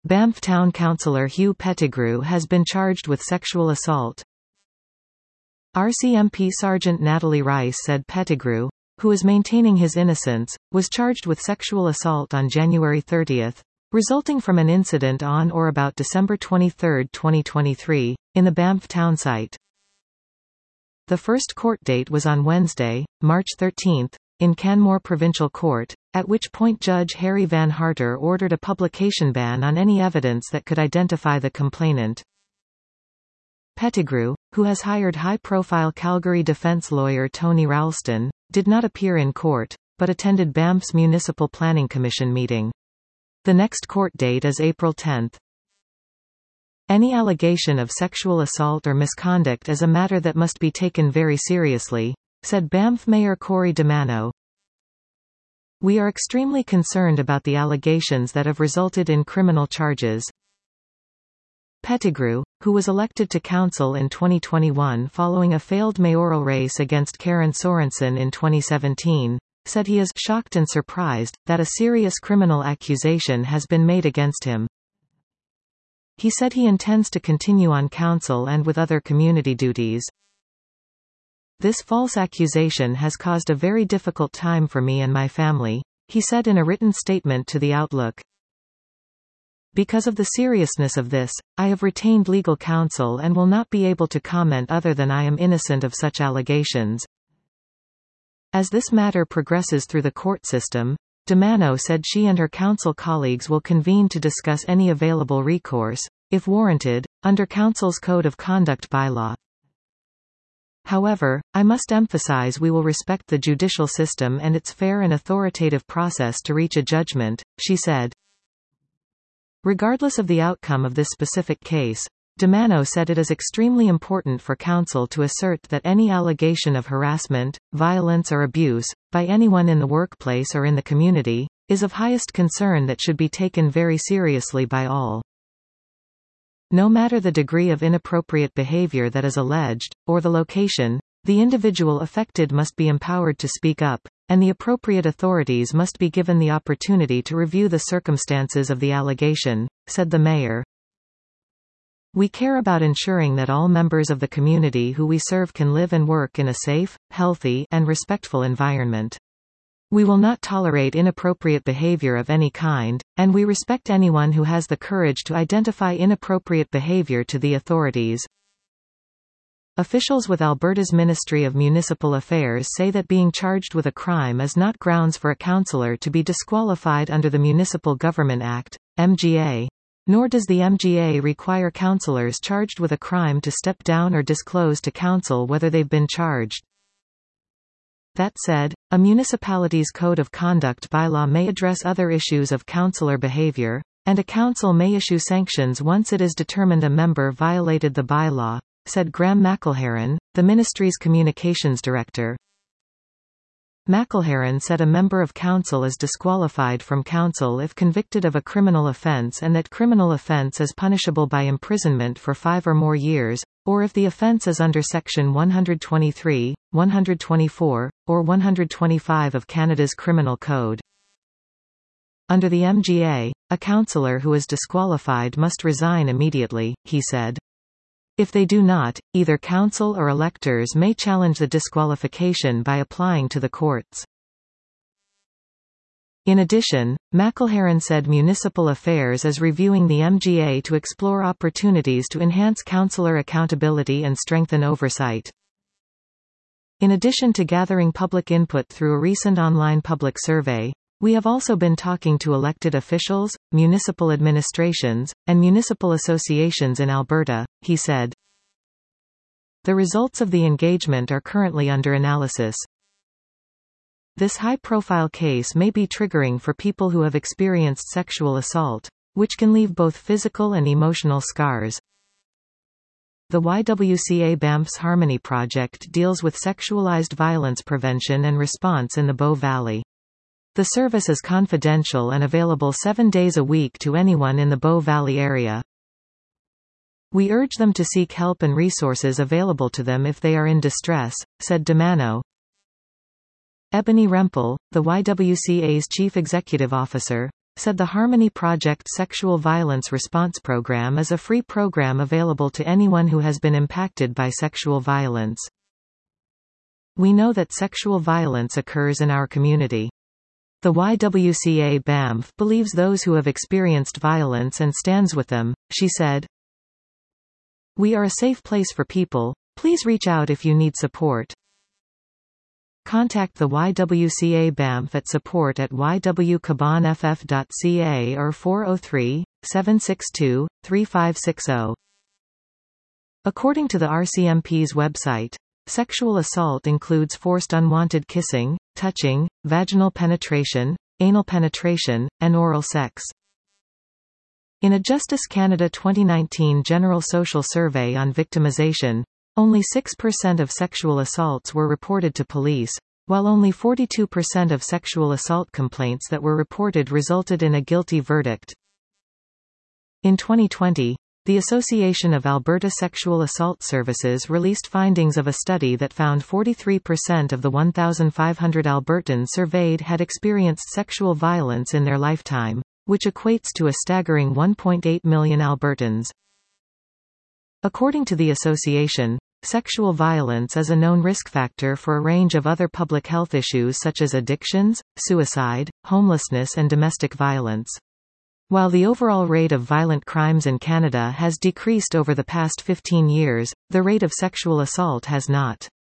Banff Town Councillor Hugh Pettigrew has been charged with sexual assault. RCMP Sergeant Natalie Rice said Pettigrew, who is maintaining his innocence, was charged with sexual assault on January 30, resulting from an incident on or about December 23, 2023, in the Banff town site. The first court date was on Wednesday, March 13, in Canmore Provincial Court, at which point Judge Harry Van Harter ordered a publication ban on any evidence that could identify the complainant. Pettigrew, who has hired high-profile Calgary defense lawyer Tony Ralston, did not appear in court, but attended Banff's Municipal Planning Commission meeting. The next court date is April 10. Any allegation of sexual assault or misconduct is a matter that must be taken very seriously, said Banff Mayor Corey DeMano. We are extremely concerned about the allegations that have resulted in criminal charges. Pettigrew, who was elected to council in 2021 following a failed mayoral race against Karen Sorensen in 2017, said he is shocked and surprised that a serious criminal accusation has been made against him. He said he intends to continue on council and with other community duties. This false accusation has caused a very difficult time for me and my family, he said in a written statement to The Outlook. Because of the seriousness of this, I have retained legal counsel and will not be able to comment other than I am innocent of such allegations. As this matter progresses through the court system, DeMano said she and her council colleagues will convene to discuss any available recourse, if warranted, under council's Code of Conduct bylaw. However, I must emphasize we will respect the judicial system and its fair and authoritative process to reach a judgment, she said. Regardless of the outcome of this specific case, DeMano said it is extremely important for council to assert that any allegation of harassment, violence or abuse, by anyone in the workplace or in the community, is of highest concern that should be taken very seriously by all. No matter the degree of inappropriate behavior that is alleged, or the location, the individual affected must be empowered to speak up, and the appropriate authorities must be given the opportunity to review the circumstances of the allegation, said the mayor. We care about ensuring that all members of the community who we serve can live and work in a safe, healthy, and respectful environment. We will not tolerate inappropriate behavior of any kind, and we respect anyone who has the courage to identify inappropriate behavior to the authorities. Officials with Alberta's Ministry of Municipal Affairs say that being charged with a crime is not grounds for a councillor to be disqualified under the Municipal Government Act, MGA. Nor does the MGA require councillors charged with a crime to step down or disclose to council whether they've been charged. That said, a municipality's Code of Conduct bylaw may address other issues of councillor behaviour, and a council may issue sanctions once it is determined a member violated the bylaw, said Graham McElherron, the ministry's communications director. McElherron said a member of council is disqualified from council if convicted of a criminal offence and that criminal offence is punishable by imprisonment for 5 or more years, or if the offence is under Section 123, 124, or 125 of Canada's Criminal Code. Under the MGA, a councillor who is disqualified must resign immediately, he said. If they do not, either council or electors may challenge the disqualification by applying to the courts. In addition, McElherron said Municipal Affairs is reviewing the MGA to explore opportunities to enhance councillor accountability and strengthen oversight. In addition to gathering public input through a recent online public survey, we have also been talking to elected officials, municipal administrations, and municipal associations in Alberta, he said. The results of the engagement are currently under analysis. This high-profile case may be triggering for people who have experienced sexual assault, which can leave both physical and emotional scars. The YWCA Banff's Harmony Project deals with sexualized violence prevention and response in the Bow Valley. The service is confidential and available 7 days a week to anyone in the Bow Valley area. We urge them to seek help and resources available to them if they are in distress, said DeMano. Ebony Rempel, the YWCA's chief executive officer, said the Harmony Project Sexual Violence Response Program is a free program available to anyone who has been impacted by sexual violence. We know that sexual violence occurs in our community. The YWCA Banff believes those who have experienced violence and stands with them, she said. We are a safe place for people. Please reach out if you need support. Contact the YWCA Banff at support@ywcabanff.ca or 403-762-3560. According to the RCMP's website, sexual assault includes forced unwanted kissing, touching, vaginal penetration, anal penetration, and oral sex. In a Justice Canada 2019 General Social Survey on victimization, only 6% of sexual assaults were reported to police, while only 42% of sexual assault complaints that were reported resulted in a guilty verdict. In 2020, the Association of Alberta Sexual Assault Services released findings of a study that found 43% of the 1,500 Albertans surveyed had experienced sexual violence in their lifetime, which equates to a staggering 1.8 million Albertans. According to the association, sexual violence is a known risk factor for a range of other public health issues such as addictions, suicide, homelessness and domestic violence. While the overall rate of violent crimes in Canada has decreased over the past 15 years, the rate of sexual assault has not.